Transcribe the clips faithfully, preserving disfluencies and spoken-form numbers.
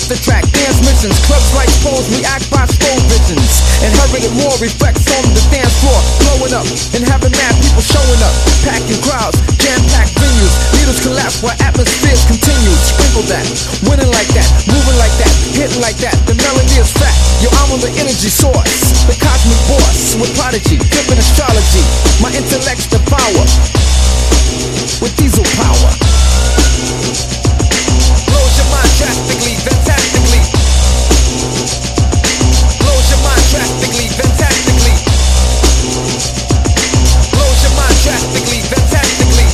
the track, dance missions. Clubs like pros react by slow visions. Inherited more reflects on the dance floor. Blowing up and having mad people showing up. Packing crowds, jam-packed venues. Needles collapse while atmospheres continue. Sprinkle that, winning like that, moving like that, hitting like that. The melody is fat. Yo, I'm on the energy source. The cosmic boss with prodigy, flipping astrology. My intellect's devour with diesel power. Blows your mind drastically, fantastically. Blows your mind drastically, fantastically. Blows your mind drastically, fantastically.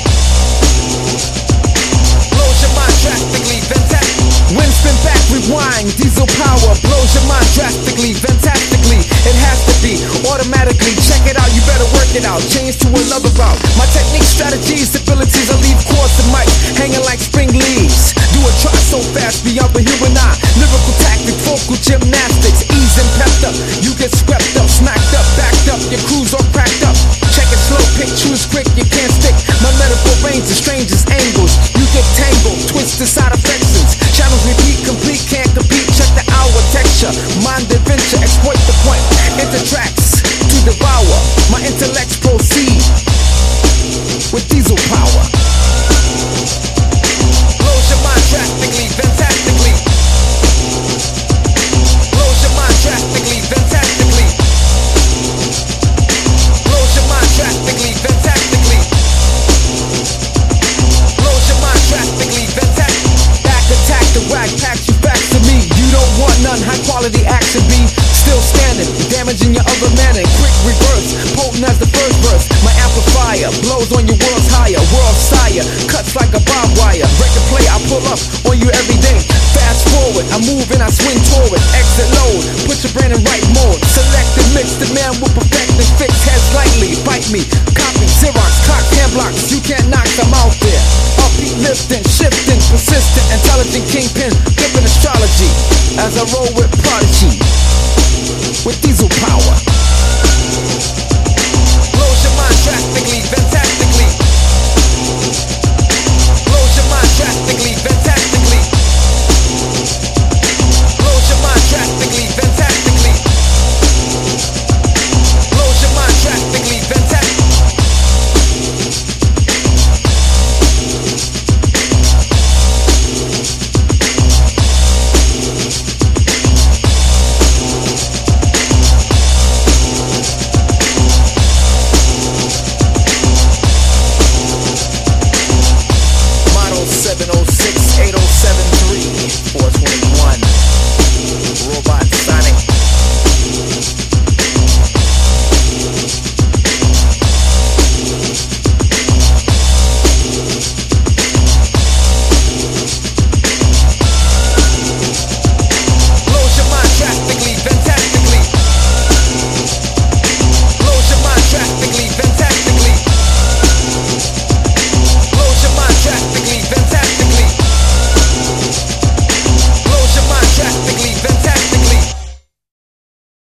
Blows your mind drastically, fantastically. Wind spin back, rewind, diesel power. Blows your mind drastically, fantastically. It has to be automatically. Check it out, you better work it out. Change to another route. My technique, strategies, abilities, I leave chords and mic hanging like spring leaves. Do a try so fast beyond the human eye. Lyrical tactic, vocal gymnastics, ease and pepped up. You get swept up, smacked up, backed up. Your crew's all cracked up. Check it slow, pick, choose quick, you can't stick. My metaphor range the strangest angles. You get tangled, twisted side affections. Channels repeat, complete, can't compete. Check the hour texture, mind adventure, exploit the point. Enter tracks to devour. My intellects proceed with diesel power. Blows your mind drastically, fantastically. Blows your mind drastically, fantastically. Blows your mind drastically, fantastically. Blows your mind drastically, fantastically. Back attack the whack, pack you back to me. You don't want none, high quality action be still standing, damaging your other man in quick reverse, potent as the first verse. My amplifier blows on your world's higher, world sire, cuts like a barbed wire. Record play, I pull up on you every day. Fast forward, I move and I swing toward. Exit load, put your brain in right mode. Select and mix, the man will perfect and fix heads lightly. Bite me, copy, Xerox, cock, hand blocks. You can't knock them out there. Upbeat, lifting, shifting, persistent, intelligent kingpin, flipping astrology. As I roll with